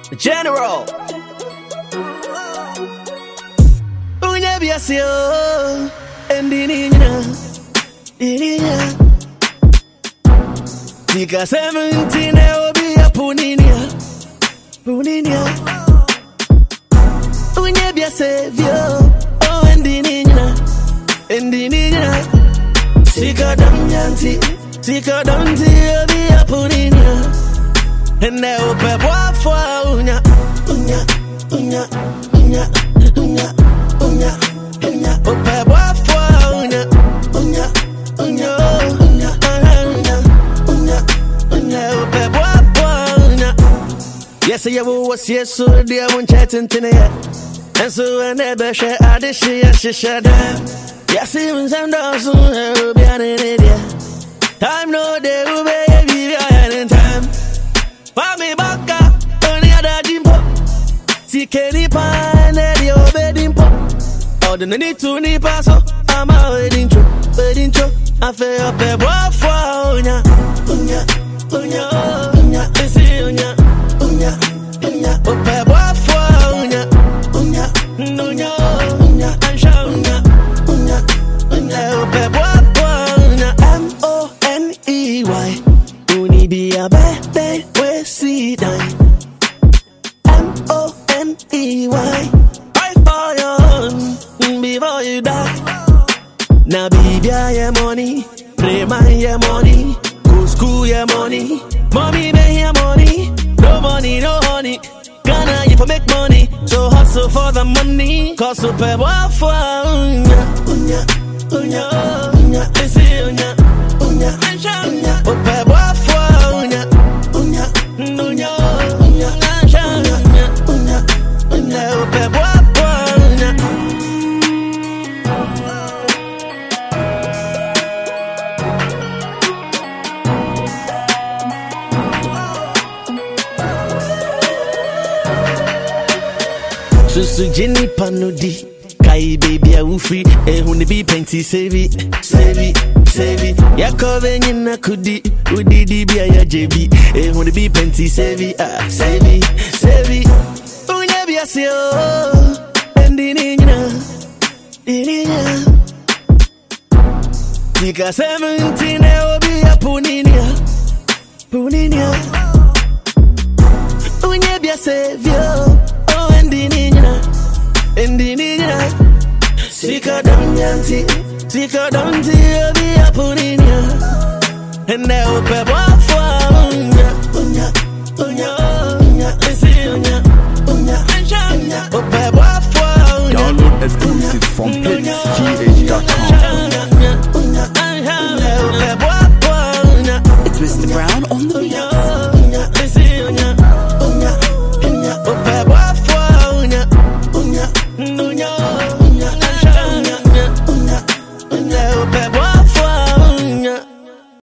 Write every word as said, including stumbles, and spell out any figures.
General. Unya biasio, endininya, ininya. Tika seventeen obi a puninia, puninia. Unya biasio, oh endininya, endininya. Tika damyanti, tika damti obi a puninia. And now open boy for unya, unya, unya, unya, unya, unya, unya. Open boy for unya, unya, unya, unya, unya, unya, unya. Open boy for unya. Yes, I was yes, so dear one chatting tonight. And so I never share I did share, she share them. Yes, even some dogs will be an idiot. Time no day will be a time. Mami baka, only other jimpo. Si keni pa, nedi obedimpo. All the need to ni paso, I'm a wedding tro, wedding tro. I feel up a boy for unya, unya, unya, unya, isi unya, unya, unya. Up a boy for unya, unya, unya, unya, ansha unya, unya, unya. Up a boy for unya, M O N E Y. Uni be a baby. See die. M O N E Y. Fight for your own before you die. Now baby I am money, pray my your money, go school your money, mommy pay your money, no money, no honey. Gonna you for make money, so hustle for the money. Cause super well for unya, unya, unya, unya, isi unya, unya, unya, super well for unya, unya. Unya, unya, unya, unya, unya, unya, upe guapo, unya. Susu Jenny Panudi, Kai baby a free, eh when be plenty save it, save it, save it. Yakove nyina kudi, udi di bia ya J B, eh when be plenty save it, ah save it, save it. Unya bia se o, endininya, endininya. Tika seventeen obi a puninia, puninia. Unya bia se vio, oh endininya, endininya. Sika damyanti, sika damti obi a puninia. And now open boy for unya, unya, unya, unya, isi unya, unya, unya. Open boy for unya. Download exclusive from